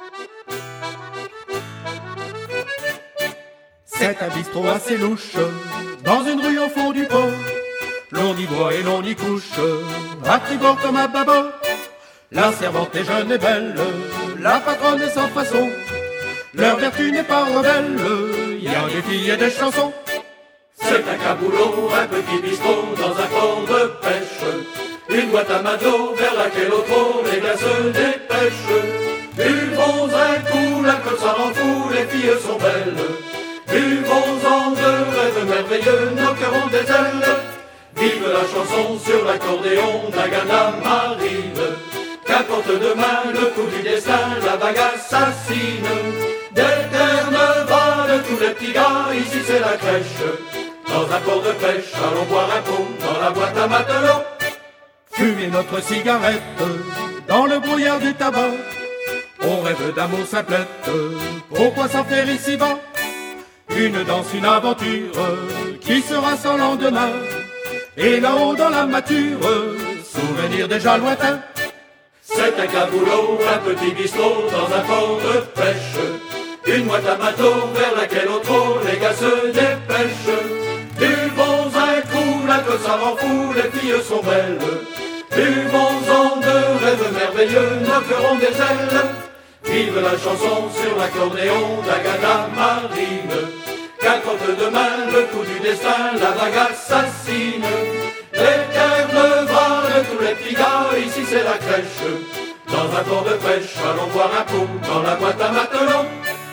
C'est un bistrot assez louche, dans une rue au fond du port. L'on y boit et l'on y couche, à tribord comme à bâbord. La servante est jeune et belle, la patronne est sans façon. Leur vertu n'est pas rebelle, y a des filles et des chansons. C'est un caboulot, un petit bistrot dans un port de pêche. Une boîte à matelots vers laquelle au trot les gars se dépêchent. Buvons un coup, l'alcool ça rend fou, les filles sont belles. Buvons-en de rêves merveilleux, nos cœurs ont des ailes. Vive la chanson sur l'accordéon d'Agatha Marine. Qu'importe demain le coup du destin, la vague assassine. D'éternes va de tous les petits gars, ici c'est la crèche. Dans un port de pêche, allons boire un pot dans la boîte à matelot. Fumer notre cigarette dans le brouillard du tabac. On rêve d'amour simplette, pourquoi s'en faire ici-bas? Une danse, une aventure qui sera sans lendemain. Et là-haut dans la mature, souvenir déjà lointain. C'est un caboulot, un petit bistrot dans un port de pêche. Une boîte à matelot vers laquelle au trot les gars se dépêchent. Buvons un coup, l'alcool ça rend fou, les filles sont belles. Buvons-en de rêves merveilleux, nos cœurs ont des ailes. Vive la chanson sur l'accordéon d'Agatha Marine. Qu'importe demain le coup du destin, la vague assassine. L'éterne va de tous les petits gars, ici c'est la crèche. Dans un port de pêche, allons boire un coup dans la boîte à matelot.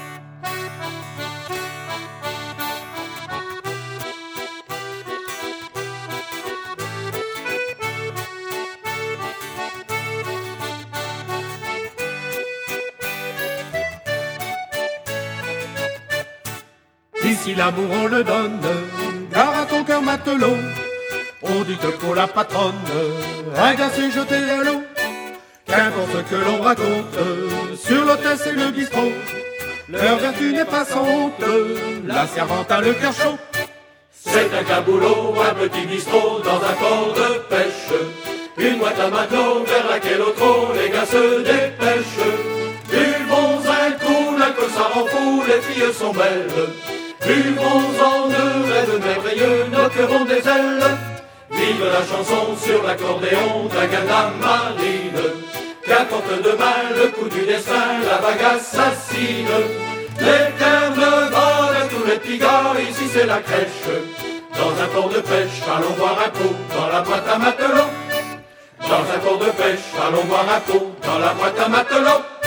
Ici l'amour on le donne, gare à ton cœur matelot. On dit que pour la patronne, un gars s'est jeté à l'eau. Qu'importe ce que l'on raconte, sur l'hôtesse et le bistrot, leur vertu n'est pas sans honte, la servante a le cœur chaud. C'est un caboulot, un petit bistrot dans un port de pêche. Une boîte à matelot vers laquelle au trot les gars se dépêchent. Buvons un coup, l'alcool ça rend fou, les filles sont belles. Buvons-en de rêves merveilleux, nos cœurs ont des ailes. Vive la chanson sur l'accordéon d'Agatha Marine. Qu'importe demain le coup du destin, la vague assassine. L'éterne va de tous les petits gars, ici c'est la crèche. Dans un port de pêche, allons boire un coup dans la boîte à matelot. Dans un port de pêche, allons boire un coup dans la boîte à matelot.